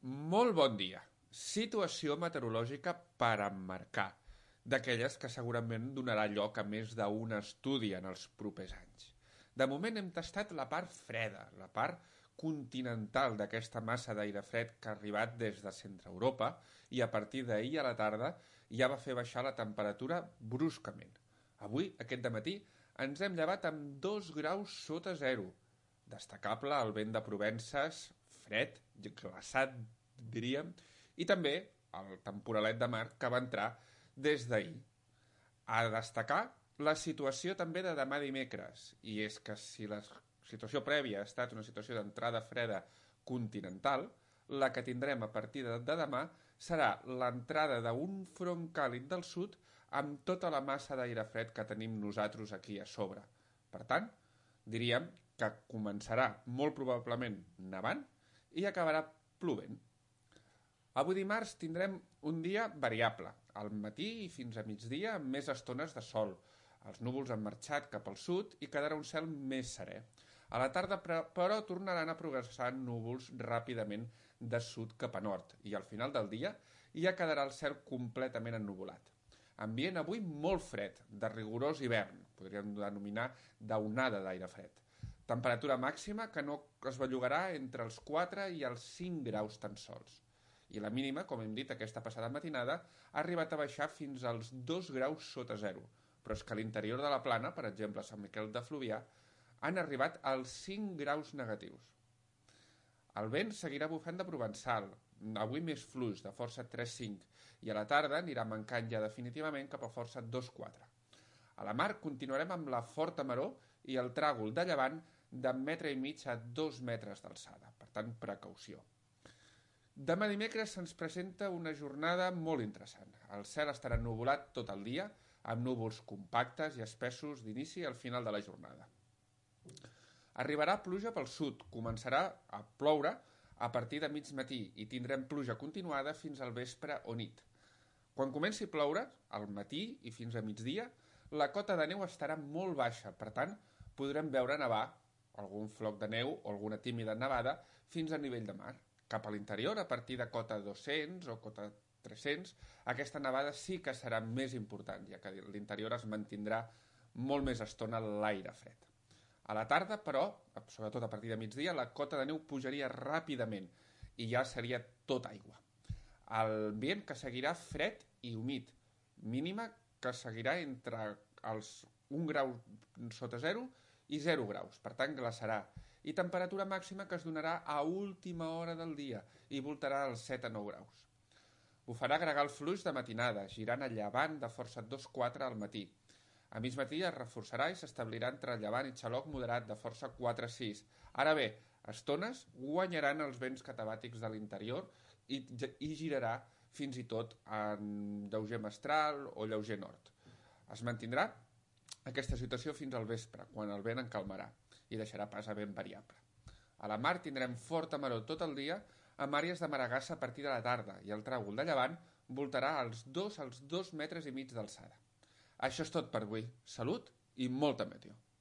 Molt bon dia. Situació meteorològica per emmarcar, d'aquelles que segurament donarà lloc a més d'un estudi en els propers anys. De moment hem tastat la part freda, la part continental d'aquesta massa d'aire fred que ha arribat des de centre Europa i a partir d'ahir a la tarda ja va fer baixar la temperatura bruscament. Avui, aquest dematí, ens hem llevat amb 2 graus sota zero. Destacable el vent de Provences, fred, glaçat, diríem, i també el temporalet de mar que va entrar des d'ahir. A destacar la situació també de demà dimecres, i és que si la situació prèvia ha estat una situació d'entrada freda continental, la que tindrem a partir de demà serà l'entrada d'un front càlid del sud amb tota la massa d'aire fred que tenim nosaltres aquí a sobre. Per tant, diríem que començarà molt probablement nevant i acabarà plovent. Avui dimarts tindrem un dia variable, al matí i fins a migdia amb més estones de sol. Els núvols han marxat cap al sud i quedarà un cel més serè. A la tarda, però, tornaran a progressar núvols ràpidament de sud cap a nord i al final del dia ja quedarà el cel completament ennuvolat. Ambient avui molt fred, de rigorós hivern, podríem denominar d'onada d'aire fred. Temperatura màxima que no es bellugarà entre els 4 i els 5 graus tan sols. I la mínima, com hem dit aquesta passada matinada, ha arribat a baixar fins als 2 graus sota zero, però és que a l'interior de la plana, per exemple a Sant Miquel de Fluvià, han arribat als 5 graus negatius. El vent seguirà bufant de provençal, avui més fluix, de força 3-5, i a la tarda anirà mancant ja definitivament cap a força 2-4. A la mar continuarem amb la forta maror i el tràgol de llevant de 1,5 metres a 2 metres d'alçada, per tant, precaució. Demà dimecres se'ns presenta una jornada molt interessant. El cel estarà ennuvolat tot el dia, amb núvols compactes i espessos d'inici al final de la jornada. Arribarà pluja pel sud, començarà a ploure a partir de mig matí i tindrem pluja continuada fins al vespre o nit. Quan comenci a ploure, al matí i fins a migdia, la cota de neu estarà molt baixa, per tant, podrem veure nevar algun floc de neu o alguna tímida nevada fins a nivell de mar. Cap a l'interior, a partir de cota 200 o cota 300, aquesta nevada sí que serà més important, ja que a l'interior es mantindrà molt més estona l'aire fred. A la tarda, però, sobretot a partir de migdia, la cota de neu pujaria ràpidament i ja seria tot aigua. El vent que seguirà fred i humit, mínima que seguirà entre els 1 grau sota 0 i 0 graus, per tant glaçarà, i temperatura màxima que es donarà a última hora del dia i voltarà als 7 a 9 graus. Bufarà gregal fluix de matinada, girant a llevant de força 2-4 al matí. A mig matí es reforçarà i s'establirà entre llevant i xaloc moderat de força 4-6. Ara bé, a estones guanyaran els vents catabàtics de l'interior i girarà fins i tot en lleuger mestral o lleuger nord. Es mantindrà aquesta situació fins al vespre, quan el vent encalmarà i deixarà pas a vent variable. A la mar tindrem forta maror tot el dia amb àrees de maragassa a partir de la tarda i el tràgol de llevant voltarà als 2 metres i mig d'alçada. Això és tot per avui. Salut i molta meteo.